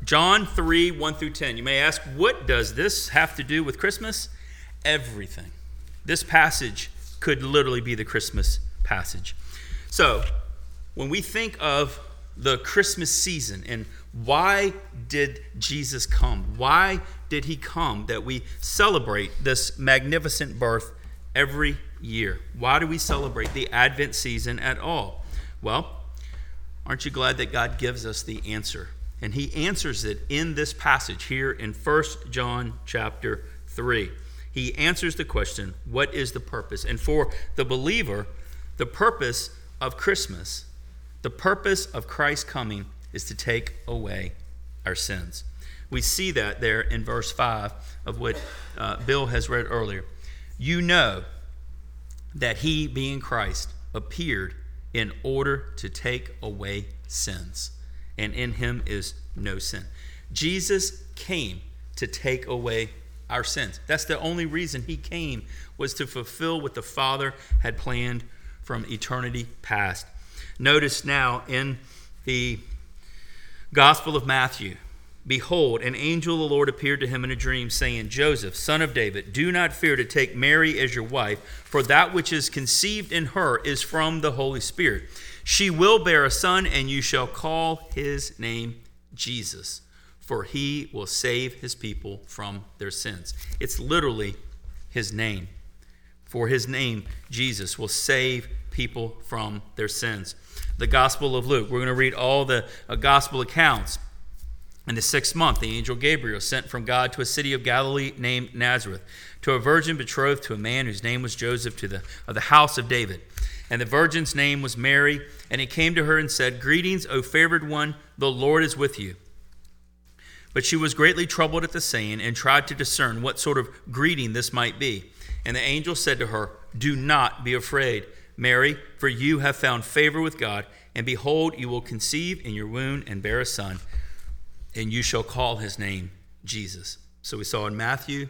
John 3, 1 through 10. You may ask, what does this have to do with Christmas? Everything. This passage could literally be the Christmas passage. So, when we think of the Christmas season and why did Jesus come? Why did he come that we celebrate this magnificent birth every year? Why do we celebrate the Advent season at all? Well, aren't you glad that God gives us the answer? And he answers it in this passage here in 1 John chapter 3. He answers the question, what is the purpose? And for the believer, the purpose of Christmas, the purpose of Christ's coming is to take away our sins. We see that there in verse 5 of what Bill has read earlier. You know that he, being Christ, appeared in order to take away sins, and in him is no sin. Jesus came to take away our sins. That's the only reason he came, was to fulfill what the Father had planned from eternity past. Notice now in the Gospel of Matthew, behold, an angel of the Lord appeared to him in a dream, saying, Joseph, son of David, do not fear to take Mary as your wife, for that which is conceived in her is from the Holy Spirit. She will bear a son, and you shall call his name Jesus, for he will save his people from their sins. It's literally his name. For his name, Jesus, will save people from their sins. The Gospel of Luke, we're going to read all the gospel accounts. In the 6th month, the angel Gabriel sent from God to a city of Galilee named Nazareth, to a virgin betrothed to a man whose name was Joseph, of the house of David. And the virgin's name was Mary. And he came to her and said, Greetings, O favored one, the Lord is with you. But she was greatly troubled at the saying, and tried to discern what sort of greeting this might be. And the angel said to her, Do not be afraid, Mary, for you have found favor with God, and behold, you will conceive in your womb and bear a son, and you shall call his name Jesus. So we saw in Matthew,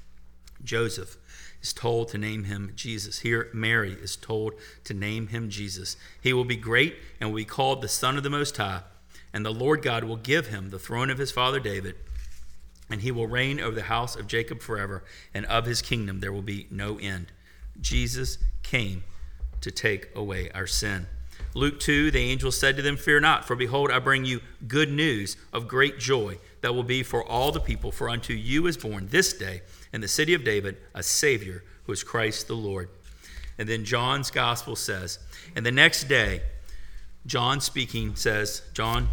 Joseph is told to name him Jesus. Here, Mary is told to name him Jesus. He will be great and will be called the Son of the Most High, and the Lord God will give him the throne of his father David, and he will reign over the house of Jacob forever, and of his kingdom there will be no end. Jesus came to take away our sin. Luke 2, the angel said to them, Fear not, for behold, I bring you good news of great joy that will be for all the people. For unto you is born this day in the city of David a Savior, who is Christ the Lord. And then John's gospel says, and the next day, John speaking says, John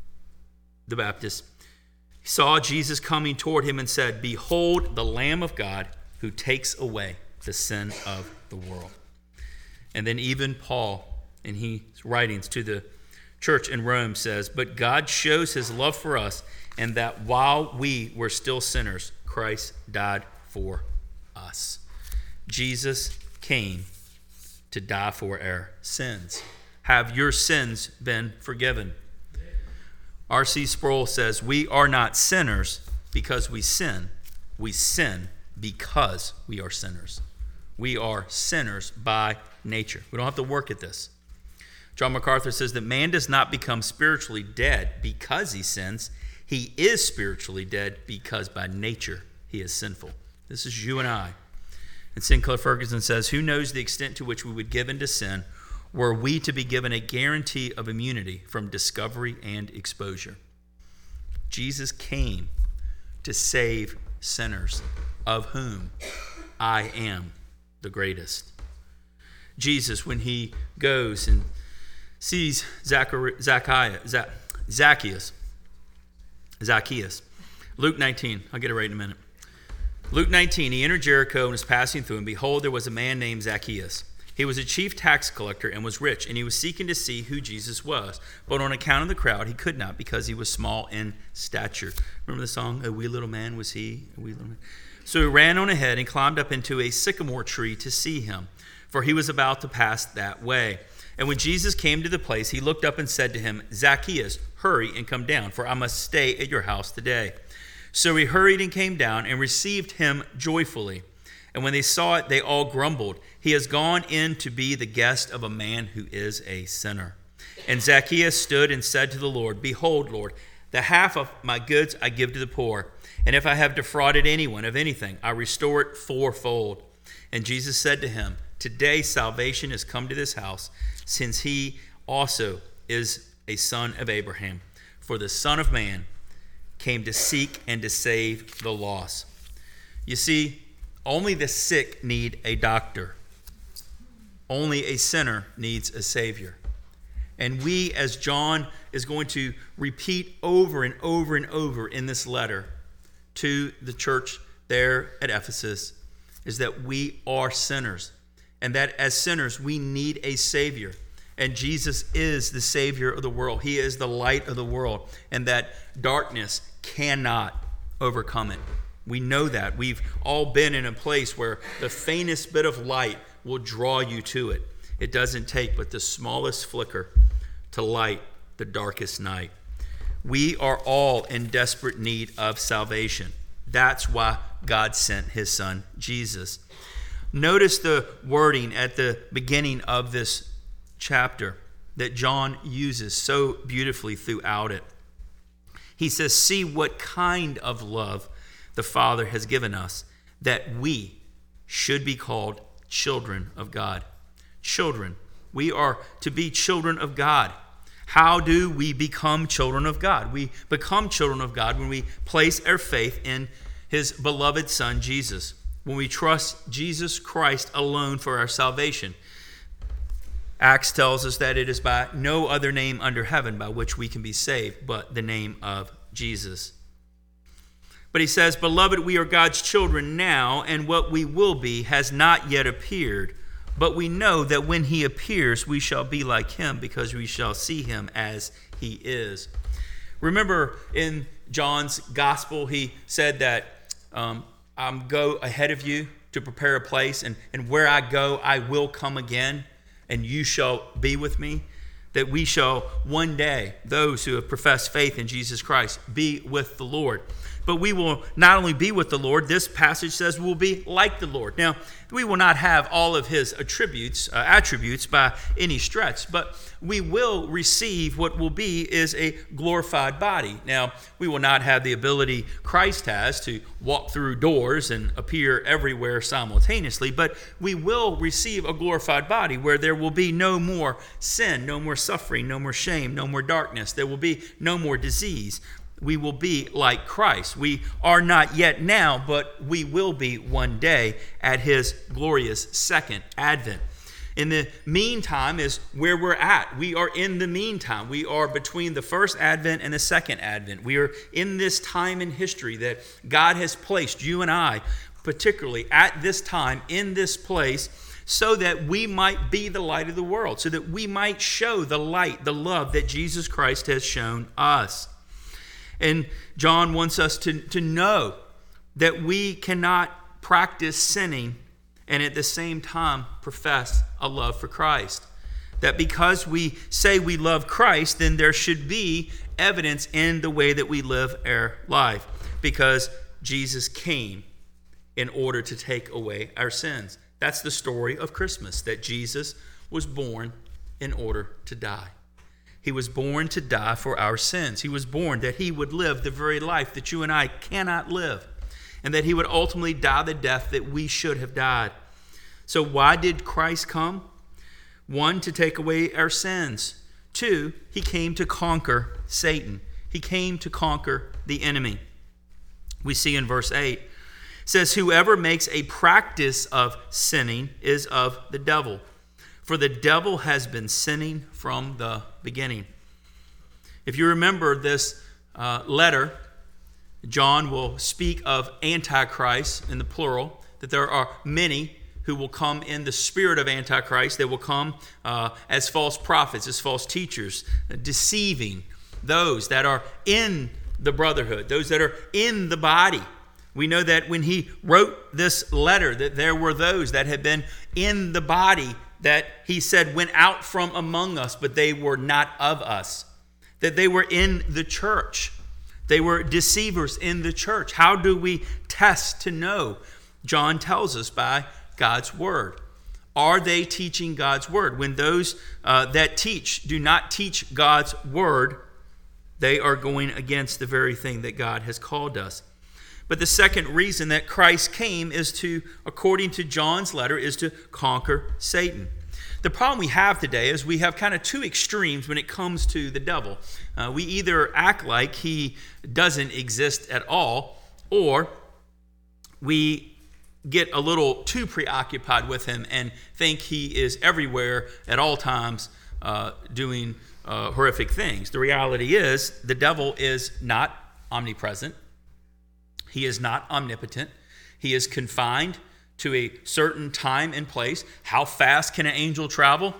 the Baptist saw Jesus coming toward him and said, Behold the Lamb of God who takes away the sin of the world. And then even Paul, in his writings to the church in Rome, says, But God shows his love for us, and that while we were still sinners, Christ died for us. Jesus came to die for our sins. Have your sins been forgiven? R.C. Sproul says, We are not sinners because we sin. We sin because we are sinners. We are sinners by nature. We don't have to work at this. John MacArthur says that man does not become spiritually dead because he sins. He is spiritually dead because by nature he is sinful. This is you and I. And Sinclair Ferguson says, Who knows the extent to which we would give into sin were we to be given a guarantee of immunity from discovery and exposure? Jesus came to save sinners, of whom I am the greatest. Jesus, when he goes and sees Zacchaeus. Luke 19, I'll get it right in a minute. Luke 19, he entered Jericho and was passing through, and behold, there was a man named Zacchaeus. He was a chief tax collector and was rich, and he was seeking to see who Jesus was. But on account of the crowd, he could not, because he was small in stature. Remember the song, A Wee Little Man Was He? A wee little man. So he ran on ahead and climbed up into a sycamore tree to see him, for he was about to pass that way. And when Jesus came to the place, he looked up and said to him, Zacchaeus, hurry and come down, for I must stay at your house today. So he hurried and came down and received him joyfully. And when they saw it, they all grumbled, He has gone in to be the guest of a man who is a sinner. And Zacchaeus stood and said to the Lord, Behold, Lord, The half of my goods I give to the poor. And if I have defrauded anyone of anything, I restore it fourfold. And Jesus said to him, today salvation has come to this house, since he also is a son of Abraham. For the Son of Man came to seek and to save the lost. You see, only the sick need a doctor. Only a sinner needs a Savior. And we, as John is going to repeat over and over and over in this letter to the church there at Ephesus, is that we are sinners. And that as sinners, we need a Savior. And Jesus is the Savior of the world. He is the light of the world. And that darkness cannot overcome it. We know that. We've all been in a place where the faintest bit of light will draw you to it. It doesn't take but the smallest flicker to light the darkest night. We are all in desperate need of salvation. That's why God sent his Son, Jesus. Notice the wording at the beginning of this chapter that John uses so beautifully throughout it. He says, see what kind of love the Father has given us, that we should be called children of God. Children. We are to be children of God. How do we become children of God? We become children of God when we place our faith in his beloved Son, Jesus. When we trust Jesus Christ alone for our salvation. Acts tells us that it is by no other name under heaven by which we can be saved, but the name of Jesus. But he says, beloved, we are God's children now, and what we will be has not yet appeared. But we know that when he appears, we shall be like him, because we shall see him as he is. Remember in John's gospel, he said that I'm go ahead of you to prepare a place, and where I go, I will come again, and you shall be with me. That we shall one day, those who have professed faith in Jesus Christ, be with the Lord. But we will not only be with the Lord, this passage says we'll be like the Lord. Now, we will not have all of his attributes by any stretch, but we will receive what will be is a glorified body. Now, we will not have the ability Christ has to walk through doors and appear everywhere simultaneously, but we will receive a glorified body where there will be no more sin, no more suffering, no more shame, no more darkness. There will be no more disease. We will be like Christ. We are not yet now, but we will be one day at his glorious second advent. In the meantime is where we're at. We are in the meantime. We are between the first advent and the second advent. We are in this time in history that God has placed you and I, particularly at this time, in this place, so that we might be the light of the world, so that we might show the light, the love that Jesus Christ has shown us. And John wants us to know that we cannot practice sinning and at the same time profess a love for Christ. That because we say we love Christ, then there should be evidence in the way that we live our life. Because Jesus came in order to take away our sins. That's the story of Christmas, that Jesus was born in order to die. He was born to die for our sins. He was born that he would live the very life that you and I cannot live, and that he would ultimately die the death that we should have died. So why did Christ come? 1, to take away our sins. 2, he came to conquer Satan. He came to conquer the enemy. We see in verse 8, it says, whoever makes a practice of sinning is of the devil. For the devil has been sinning from the beginning. If you remember this letter, John will speak of Antichrist in the plural, that there are many who will come in the spirit of Antichrist. They will come as false prophets, as false teachers, deceiving those that are in the brotherhood, those that are in the body. We know that when he wrote this letter, that there were those that had been in the body that he said went out from among us, but they were not of us. That they were in the church. They were deceivers in the church. How do we test to know? John tells us by God's word. Are they teaching God's word? When those that teach do not teach God's word, They are going against the very thing that God has called us. But the second reason that Christ came is to, according to John's letter, is to conquer Satan. The problem we have today is we have kind of two extremes when it comes to the devil. We either act like he doesn't exist at all, or we get a little too preoccupied with him and think he is everywhere at all times doing horrific things. The reality is the devil is not omnipresent. He is not omnipotent. He is confined to a certain time and place. How fast can an angel travel?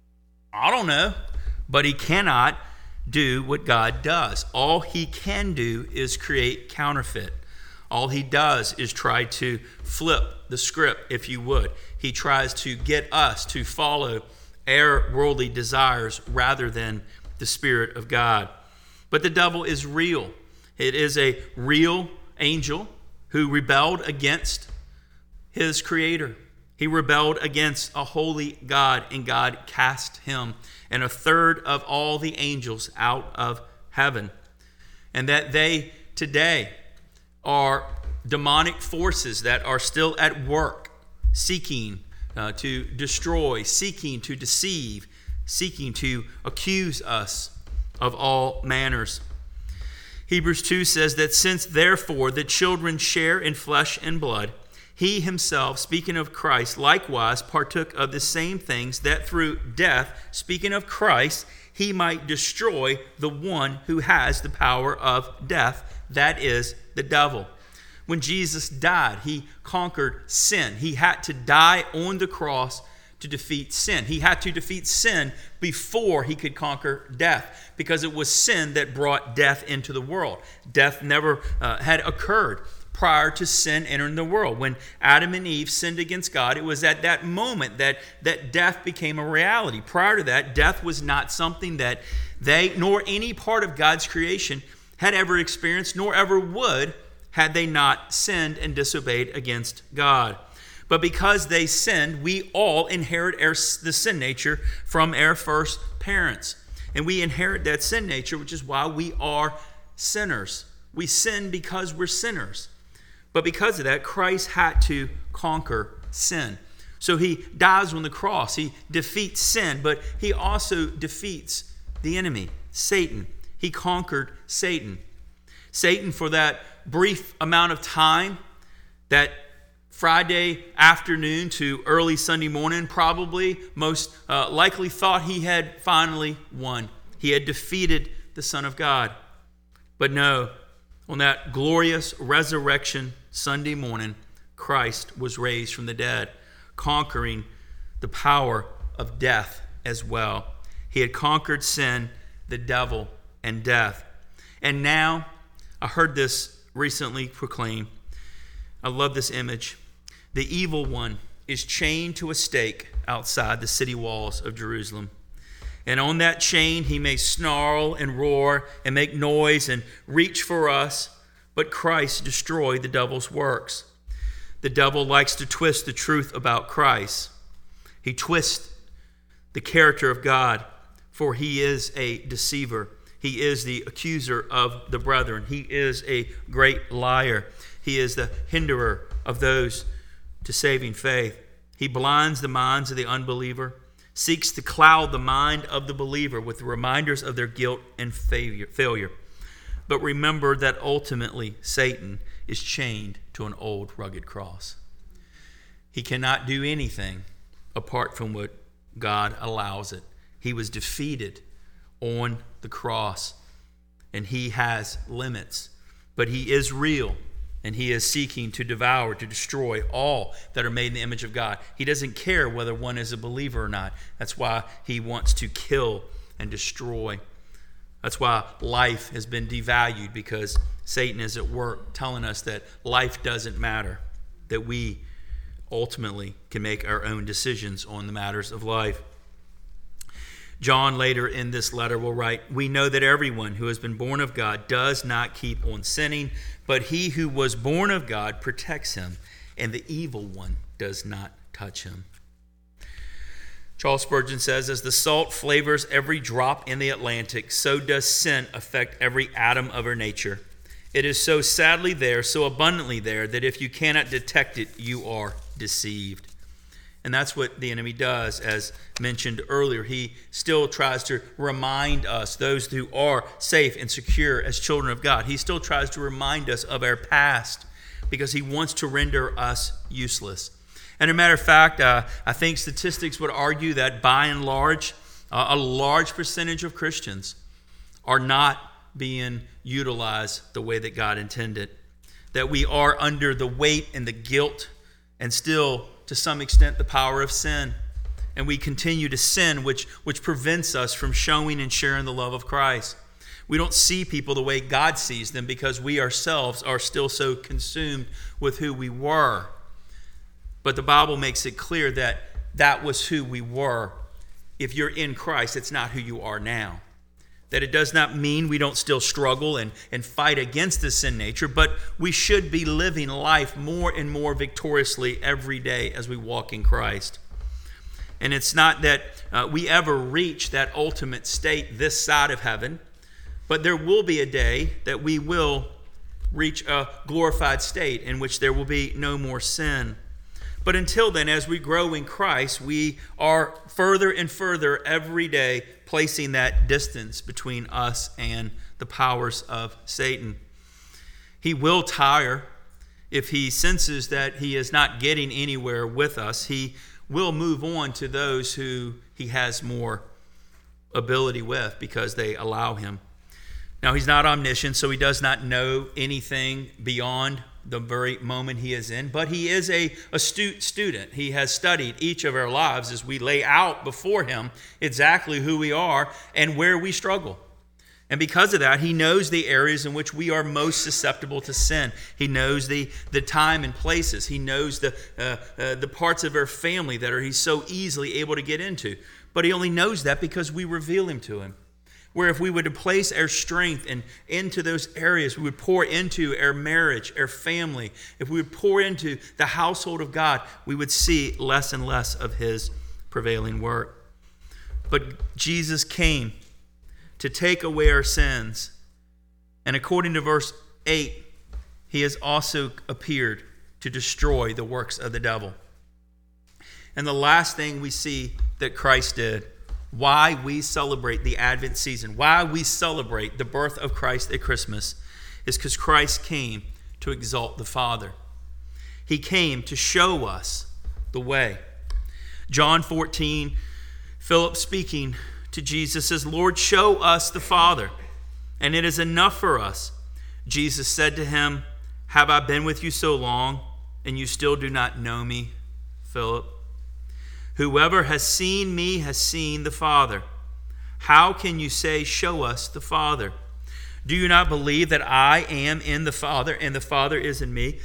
I don't know, but he cannot do what God does. All he can do is create counterfeit. All he does is try to flip the script, if you would. He tries to get us to follow our worldly desires rather than the Spirit of God. But the devil is real. It is a real angel who rebelled against his creator. He rebelled against a holy God, and God cast him and a third of all the angels out of heaven. And that they today are demonic forces that are still at work, seeking to destroy, seeking to deceive, seeking to accuse us of all manners. Hebrews 2 says that since therefore the children share in flesh and blood, he himself, speaking of Christ, likewise partook of the same things, that through death, speaking of Christ, he might destroy the one who has the power of death, that is, the devil. When Jesus died, he conquered sin. He had to die on the cross to defeat sin. He had to defeat sin before he could conquer death, because it was sin that brought death into the world. Death never had occurred prior to sin entering the world. When Adam and Eve sinned against God, it was at that moment that death became a reality. Prior to that, death was not something that they, nor any part of God's creation, had ever experienced, nor ever would, had they not sinned and disobeyed against God. But because they sinned, we all inherit the sin nature from our first parents. And we inherit that sin nature, which is why we are sinners. We sin because we're sinners. But because of that, Christ had to conquer sin. So he dies on the cross. He defeats sin, but he also defeats the enemy, Satan. He conquered Satan. Satan, for that brief amount of time, that Friday afternoon to early Sunday morning, probably most likely thought he had finally won. He had defeated the Son of God. But no, on that glorious resurrection Sunday morning, Christ was raised from the dead, conquering the power of death as well. He had conquered sin, the devil, and death. And now, I heard this recently proclaimed. I love this image. The evil one is chained to a stake outside the city walls of Jerusalem. And on that chain, he may snarl and roar and make noise and reach for us, but Christ destroyed the devil's works. The devil likes to twist the truth about Christ. He twists the character of God, for he is a deceiver. He is the accuser of the brethren. He is a great liar. He is the hinderer of those to saving faith. He blinds the minds of the unbeliever, seeks to cloud the mind of the believer with reminders of their guilt and failure. But remember that ultimately Satan is chained to an old rugged cross. He cannot do anything apart from what God allows it. He was defeated on the cross, and he has limits, but he is real, and he is seeking to devour, to destroy all that are made in the image of God. He doesn't care whether one is a believer or not. That's why he wants to kill and destroy. That's why life has been devalued, because Satan is at work telling us that life doesn't matter, that we ultimately can make our own decisions on the matters of life. John later in this letter will write, "We know that everyone who has been born of God does not keep on sinning, but he who was born of God protects him, and the evil one does not touch him." Charles Spurgeon says, as the salt flavors every drop in the Atlantic, so does sin affect every atom of our nature. It is so sadly there, so abundantly there, that if you cannot detect it, you are deceived. And that's what the enemy does, as mentioned earlier. He still tries to remind us, those who are safe and secure as children of God, he still tries to remind us of our past because he wants to render us useless. And as a matter of fact, I think statistics would argue that by and large, a large percentage of Christians are not being utilized the way that God intended. That we are under the weight and the guilt and still, to some extent, the power of sin. And we continue to sin, which prevents us from showing and sharing the love of Christ. We don't see people the way God sees them because we ourselves are still so consumed with who we were. But the Bible makes it clear that that was who we were. If you're in Christ, it's not who you are now. That it does not mean we don't still struggle and fight against the sin nature, but we should be living life more and more victoriously every day as we walk in Christ. And it's not that we ever reach that ultimate state this side of heaven, but there will be a day that we will reach a glorified state in which there will be no more sin. But until then, as we grow in Christ, we are further and further every day placing that distance between us and the powers of Satan. He will tire if he senses that he is not getting anywhere with us. He will move on to those who he has more ability with because they allow him. Now, he's not omniscient, so he does not know anything beyond the very moment he is in, but he is an astute student. He has studied each of our lives as we lay out before him exactly who we are and where we struggle. And because of that, he knows the areas in which we are most susceptible to sin. He knows the time and places. He knows the parts of our family that he's so easily able to get into. But he only knows that because we reveal him to him. Where if we were to place our strength into those areas, we would pour into our marriage, our family. If we would pour into the household of God, we would see less and less of his prevailing work. But Jesus came to take away our sins. And according to verse 8, he has also appeared to destroy the works of the devil. And the last thing we see that Christ did, why we celebrate the Advent season, why we celebrate the birth of Christ at Christmas, is because Christ came to exalt the Father. He came to show us the way. John 14, Philip speaking to Jesus says, "Lord, show us the Father, and it is enough for us." Jesus said to him, "Have I been with you so long, and you still do not know me, Philip? Whoever has seen me has seen the Father. How can you say, 'Show us the Father'? Do you not believe that I am in the Father and the Father is in me?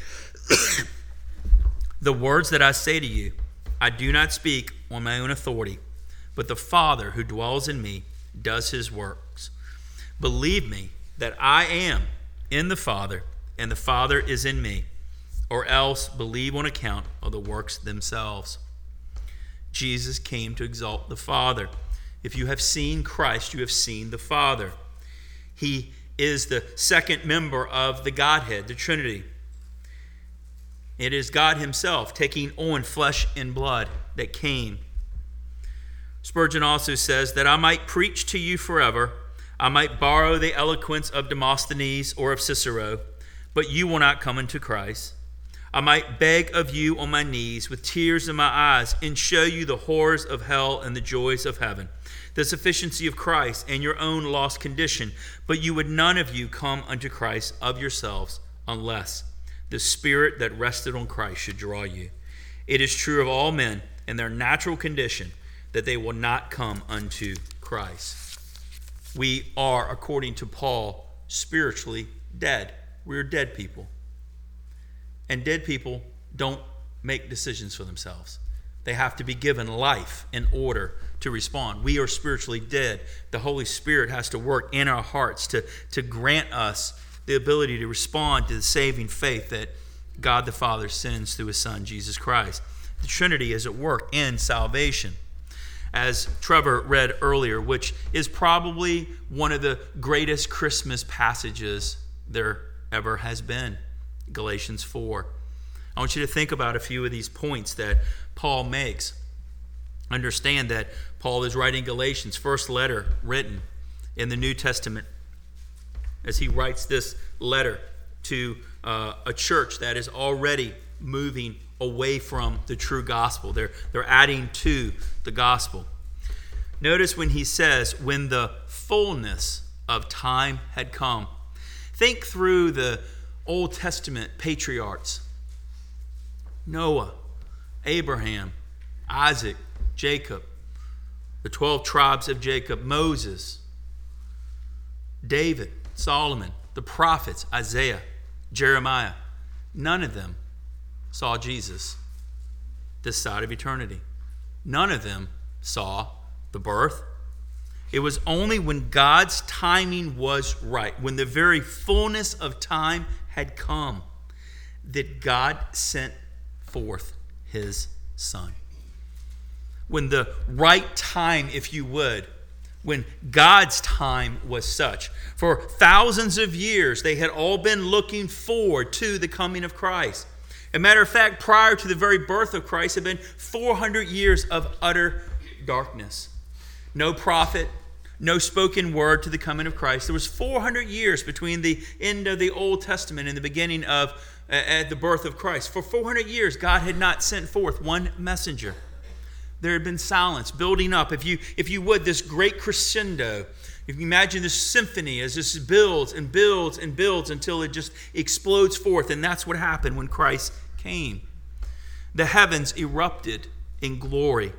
The words that I say to you, I do not speak on my own authority, but the Father who dwells in me does his works. Believe me that I am in the Father and the Father is in me, or else believe on account of the works themselves." Jesus came to exalt the Father. If you have seen Christ, you have seen the Father. He is the second member of the Godhead, the Trinity. It is God himself taking on flesh and blood that came. Spurgeon also says that I might preach to you forever. I might borrow the eloquence of Demosthenes or of Cicero, but you will not come unto Christ. I might beg of you on my knees with tears in my eyes and show you the horrors of hell and the joys of heaven, the sufficiency of Christ and your own lost condition, but you would none of you come unto Christ of yourselves unless the Spirit that rested on Christ should draw you. It is true of all men in their natural condition that they will not come unto Christ. We are, according to Paul, spiritually dead. We're dead people. And dead people don't make decisions for themselves. They have to be given life in order to respond. We are spiritually dead. The Holy Spirit has to work in our hearts to grant us the ability to respond to the saving faith that God the Father sends through his Son, Jesus Christ. The Trinity is at work in salvation. as Trevor read earlier, which is probably one of the greatest Christmas passages there ever has been, Galatians 4. I want you to think about a few of these points that Paul makes. Understand that Paul is writing Galatians, first letter written in the New Testament, as he writes this letter to a church that is already moving away from the true gospel. They're adding to the gospel. Notice when he says, when the fullness of time had come. Think through the Old Testament patriarchs. Noah, Abraham, Isaac, Jacob, the 12 tribes of Jacob, Moses, David, Solomon, the prophets, Isaiah, Jeremiah. None of them saw Jesus this side of eternity. None of them saw the birth. It was only when God's timing was right, when the very fullness of time had come, that God sent forth his Son. When the right time, if you would, when God's time was such. For thousands of years, they had all been looking forward to the coming of Christ. As a matter of fact, prior to the very birth of Christ had been 400 years of utter darkness. No prophet, no spoken word to the coming of Christ. There was 400 years between the end of the Old Testament and the beginning of the birth of Christ. For 400 years, God had not sent forth one messenger. There had been silence building up. If you would, this great crescendo. If you imagine this symphony as this builds and builds and builds until it just explodes forth. And that's what happened when Christ came. The heavens erupted in glory.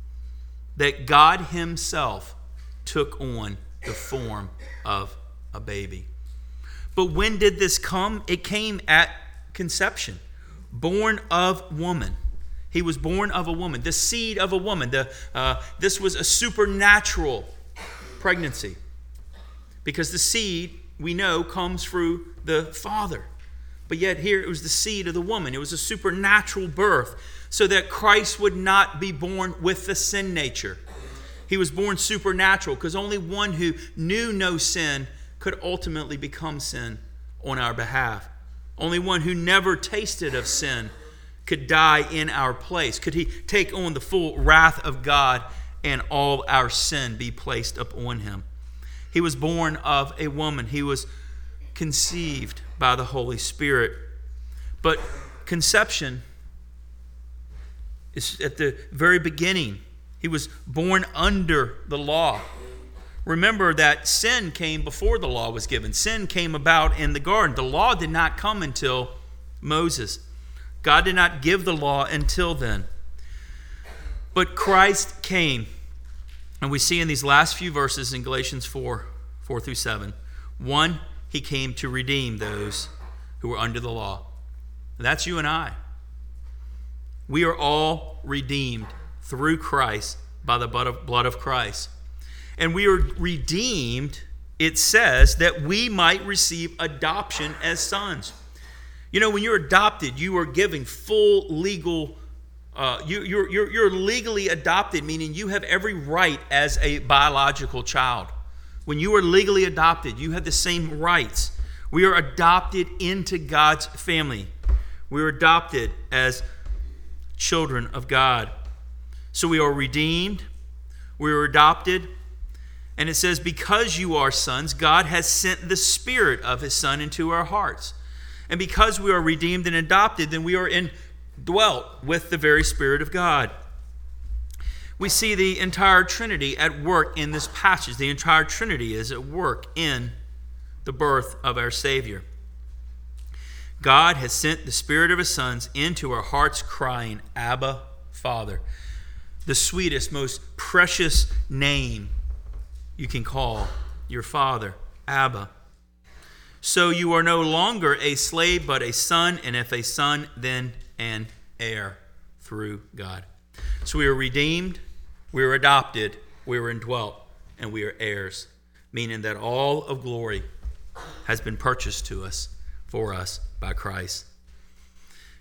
That God himself took on the form of a baby. But when did this come? It came at conception. Born of woman. He was born of a woman, the seed of a woman. This was a supernatural pregnancy because the seed, we know, comes through the Father. But yet here it was the seed of the woman. It was a supernatural birth so that Christ would not be born with the sin nature. He was born supernatural because only one who knew no sin could ultimately become sin on our behalf. Only one who never tasted of sin could die in our place. Could he take on the full wrath of God and all our sin be placed upon him? He was born of a woman. He was conceived by the Holy Spirit. But conception is at the very beginning. He was born under the law. Remember that sin came before the law was given. Sin came about in the garden. The law did not come until Moses. God did not give the law until then. But Christ came. And we see in these last few verses in Galatians 4 through 7. One, he came to redeem those who were under the law. And that's you and I. We are all redeemed through Christ by the blood of Christ. And we are redeemed, it says, that we might receive adoption as sons. You know, when you're adopted, you are given full legal, you're legally adopted, meaning you have every right as a biological child. When you are legally adopted, you have the same rights. We are adopted into God's family. We are adopted as children of God. So we are redeemed, we are adopted, and it says, because you are sons, God has sent the Spirit of his Son into our hearts. And because we are redeemed and adopted, then we are indwelt with the very Spirit of God. We see the entire Trinity at work in this passage. The entire Trinity is at work in the birth of our Savior. God has sent the Spirit of his sons into our hearts, crying, Abba, Father. The sweetest, most precious name you can call your Father, Abba. So you are no longer a slave, but a son, and if a son, then an heir through God. So we are redeemed, we are adopted, we are indwelt, and we are heirs, meaning that all of glory has been purchased to us, for us, by Christ.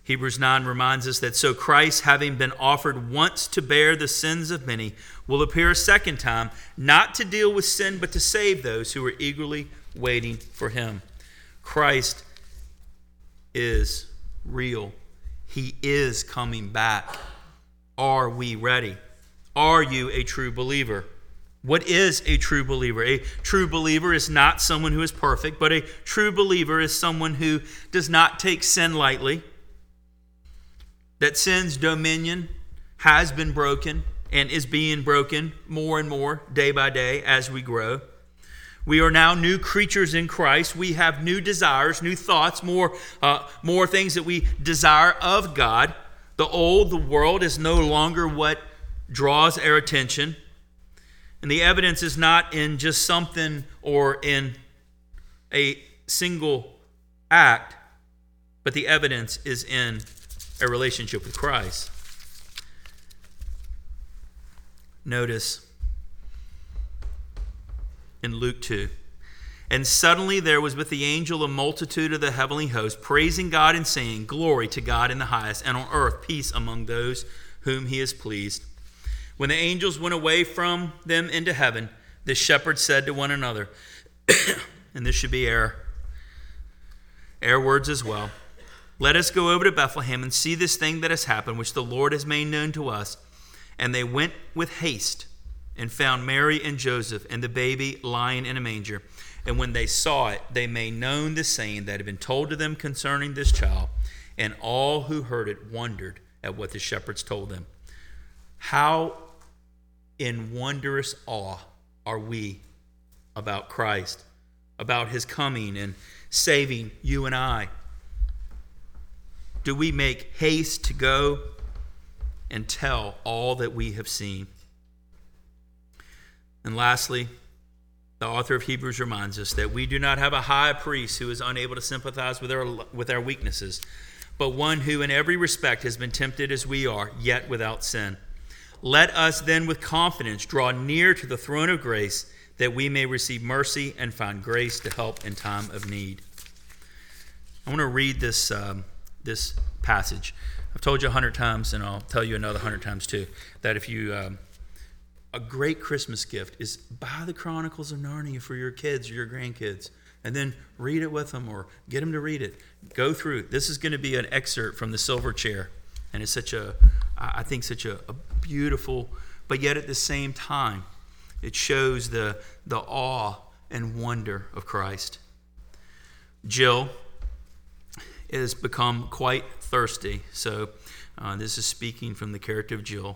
Hebrews 9 reminds us that so Christ, having been offered once to bear the sins of many, will appear a second time, not to deal with sin, but to save those who are eagerly waiting for him. Christ is real. He is coming back. Are we ready? Are you a true believer? What is a true believer? A true believer is not someone who is perfect, but a true believer is someone who does not take sin lightly, that sin's dominion has been broken and is being broken more and more day by day as we grow. We are now new creatures in Christ. We have new desires, new thoughts, more things that we desire of God. The old, the world, is no longer what draws our attention. And the evidence is not in just something or in a single act, but the evidence is in a relationship with Christ. Notice in Luke 2, and suddenly there was with the angel a multitude of the heavenly host, praising God and saying, "Glory to God in the highest, and on earth peace among those whom he is pleased." When the angels went away from them into heaven, the shepherds said to one another, and this should be our words as well, "Let us go over to Bethlehem and see this thing that has happened, which the Lord has made known to us." And they went with haste and found Mary and Joseph and the baby lying in a manger. And when they saw it, they made known the saying that had been told to them concerning this child. And all who heard it wondered at what the shepherds told them. How in wondrous awe are we about Christ, about his coming and saving you and I? Do we make haste to go and tell all that we have seen? And lastly, the author of Hebrews reminds us that we do not have a high priest who is unable to sympathize with our weaknesses, but one who in every respect has been tempted as we are, yet without sin. Let us then with confidence draw near to the throne of grace, that we may receive mercy and find grace to help in time of need. I want to read this passage. I've told you 100 times, and I'll tell you another 100 times too, that if you, a great Christmas gift is buy the Chronicles of Narnia for your kids or your grandkids, and then read it with them or get them to read it. Go through. This is going to be an excerpt from The Silver Chair, and it's such a beautiful, but yet at the same time, it shows the awe and wonder of Christ. Jill has become quite thirsty. So this is speaking from the character of Jill.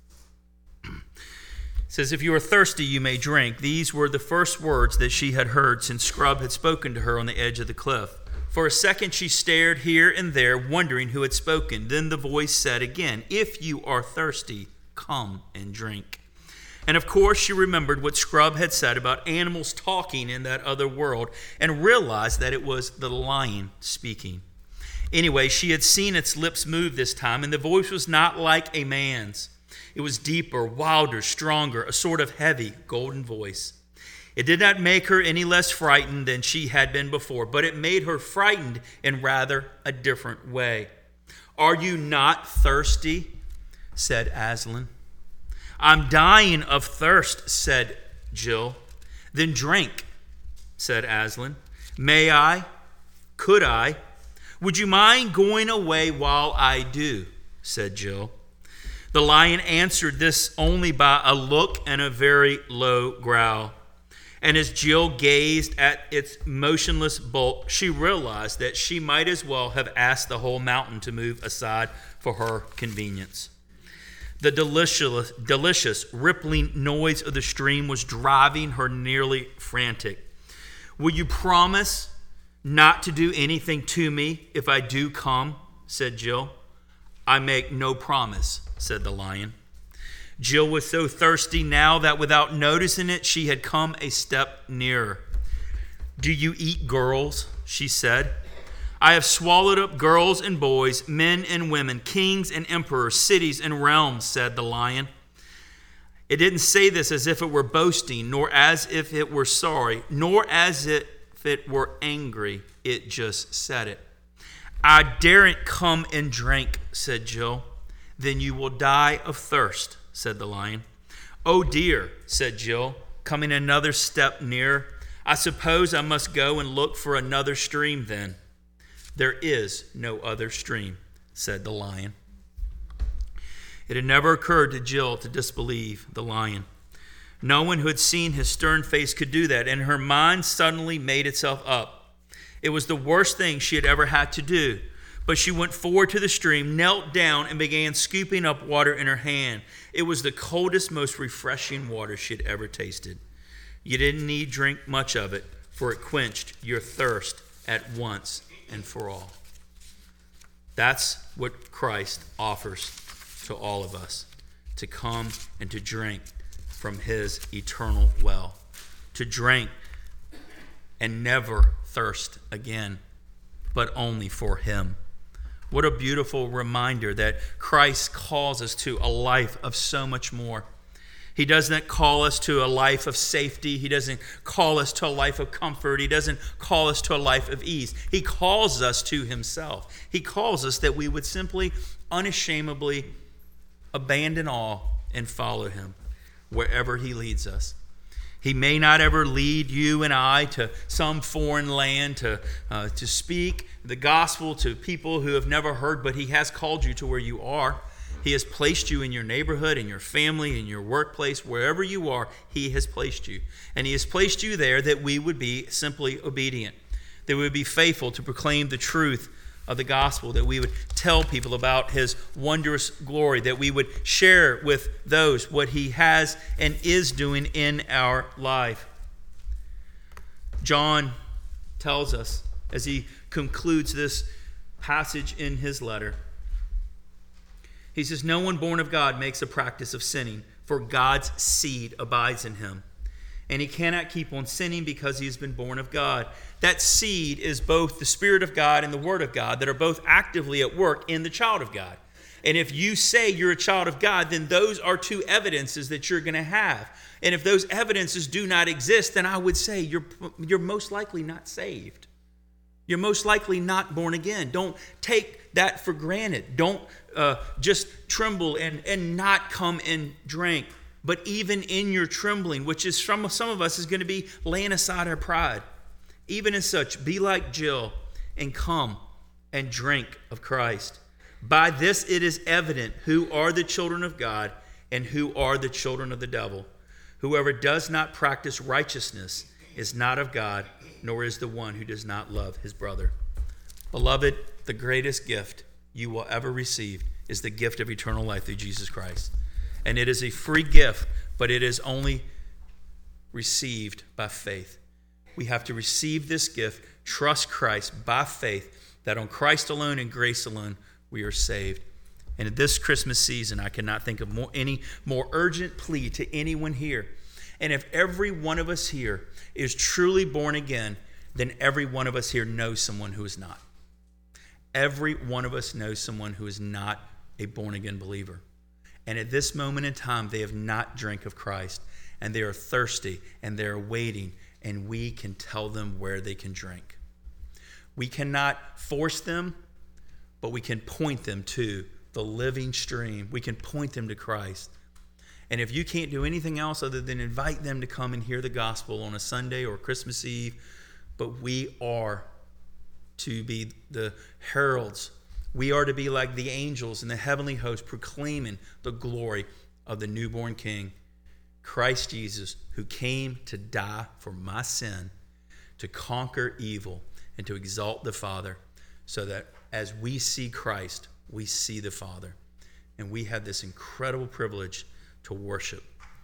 It says, "If you are thirsty, you may drink." These were the first words that she had heard since Scrub had spoken to her on the edge of the cliff. For a second she stared here and there, wondering who had spoken. Then the voice said again, "If you are thirsty, come and drink." And of course she remembered what Scrub had said about animals talking in that other world and realized that it was the lion speaking. Anyway, she had seen its lips move this time, and the voice was not like a man's. It was deeper, wilder, stronger, a sort of heavy, golden voice. It did not make her any less frightened than she had been before, but it made her frightened in rather a different way. "Are you not thirsty?" said Aslan. "I'm dying of thirst," said Jill. "Then drink," said Aslan. "May I? Could I? Would you mind going away while I do?" said Jill. The lion answered this only by a look and a very low growl. And as Jill gazed at its motionless bulk, she realized that she might as well have asked the whole mountain to move aside for her convenience. The delicious rippling noise of the stream was driving her nearly frantic. "Will you promise not to do anything to me if I do come?" said Jill. "I make no promise," said the lion. Jill was so thirsty now that without noticing it, she had come a step nearer. "Do you eat girls?" she said. "I have swallowed up girls and boys, men and women, kings and emperors, cities and realms," said the lion. It didn't say this as if it were boasting, nor as if it were sorry, nor as if it were angry. It just said it. "I daren't come and drink," said Jill. "Then you will die of thirst," said the lion. "Oh dear," said Jill, coming another step nearer. "I suppose I must go and look for another stream then." "There is no other stream," said the lion. It had never occurred to Jill to disbelieve the lion. No one who had seen his stern face could do that, and her mind suddenly made itself up. It was the worst thing she had ever had to do. But she went forward to the stream, knelt down, and began scooping up water in her hand. It was the coldest, most refreshing water she had ever tasted. You didn't need drink much of it, for it quenched your thirst at once and for all. That's what Christ offers to all of us, to come and to drink from his eternal well, to drink and never thirst again, but only for him. What a beautiful reminder that Christ calls us to a life of so much more. He doesn't call us to a life of safety. He doesn't call us to a life of comfort. He doesn't call us to a life of ease. He calls us to himself. He calls us that we would simply, unashamedly abandon all and follow him wherever he leads us. He may not ever lead you and I to some foreign land to speak the gospel to people who have never heard, but he has called you to where you are. He has placed you in your neighborhood, in your family, in your workplace, wherever you are, he has placed you. And he has placed you there that we would be simply obedient, that we would be faithful to proclaim the truth of the gospel, that we would tell people about his wondrous glory, that we would share with those what he has and is doing in our life. John tells us, as he concludes this passage in his letter, he says, "No one born of God makes a practice of sinning, for God's seed abides in him. And he cannot keep on sinning because he has been born of God." That seed is both the Spirit of God and the Word of God that are both actively at work in the child of God. And if you say you're a child of God, then those are two evidences that you're going to have. And if those evidences do not exist, then I would say you're most likely not saved. You're most likely not born again. Don't take that for granted. Don't just tremble and not come and drink. But even in your trembling, which is from some of us is going to be laying aside our pride, even as such, be like Jill and come and drink of Christ. By this it is evident who are the children of God and who are the children of the devil. Whoever does not practice righteousness is not of God, nor is the one who does not love his brother. Beloved, the greatest gift you will ever receive is the gift of eternal life through Jesus Christ. And it is a free gift, but it is only received by faith. We have to receive this gift, trust Christ by faith, that on Christ alone and grace alone we are saved. And at this Christmas season, I cannot think of any more urgent plea to anyone here. And if every one of us here is truly born again, then every one of us here knows someone who is not. Every one of us knows someone who is not a born-again believer. And at this moment in time, they have not drank of Christ, and they are thirsty, and they are waiting, and we can tell them where they can drink. We cannot force them, but we can point them to the living stream. We can point them to Christ. And if you can't do anything else other than invite them to come and hear the gospel on a Sunday or Christmas Eve, but we are to be the heralds. We are to be like the angels in the heavenly host, proclaiming the glory of the newborn King, Christ Jesus, who came to die for my sin, to conquer evil, and to exalt the Father, so that as we see Christ, we see the Father. And we have this incredible privilege to worship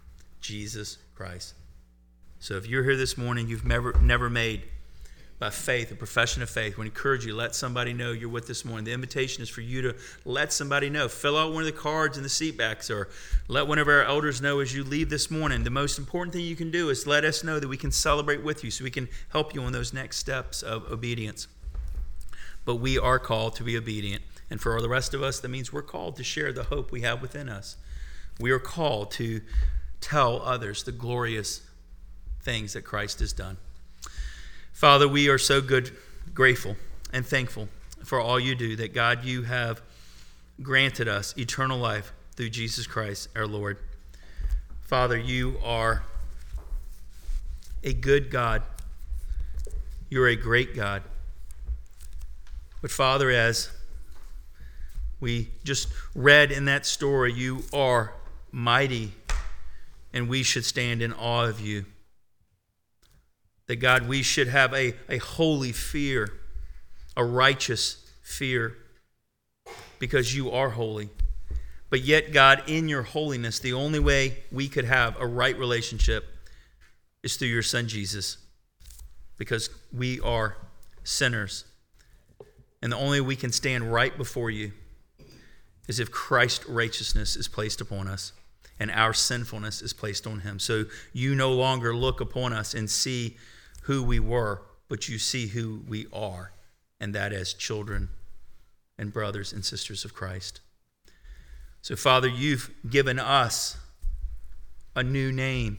Jesus Christ. So if you're here this morning, you've never made by faith a profession of faith, we encourage you, let somebody know you're with this morning. The invitation is for you to let somebody know. Fill out one of the cards in the seat backs, or let one of our elders know as you leave this morning. The most important thing you can do is let us know that we can celebrate with you, so we can help you on those next steps of obedience. But we are called to be obedient. And for the rest of us, that means we're called to share the hope we have within us. We are called to tell others the glorious things that Christ has done. Father, we are so grateful and thankful for all you do, that God, you have granted us eternal life through Jesus Christ our Lord. Father, you are a good God. You're a great God. But Father, as we just read in that story, you are mighty, and we should stand in awe of you. That God, we should have a holy fear, a righteous fear, because you are holy. But yet, God, in your holiness, the only way we could have a right relationship is through your Son, Jesus, because we are sinners. And the only way we can stand right before you is if Christ's righteousness is placed upon us and our sinfulness is placed on him. So you no longer look upon us and see who we were, but you see who we are, and that as children and brothers and sisters of Christ. So, Father, you've given us a new name,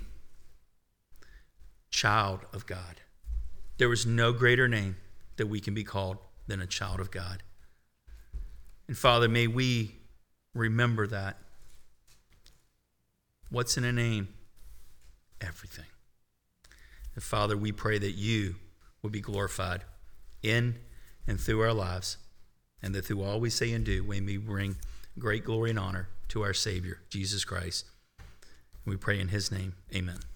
child of God. There is no greater name that we can be called than a child of God. And Father, may we remember that. What's in a name? Everything. And Father, we pray that you will be glorified in and through our lives, and that through all we say and do, we may bring great glory and honor to our Savior, Jesus Christ. We pray in his name. Amen.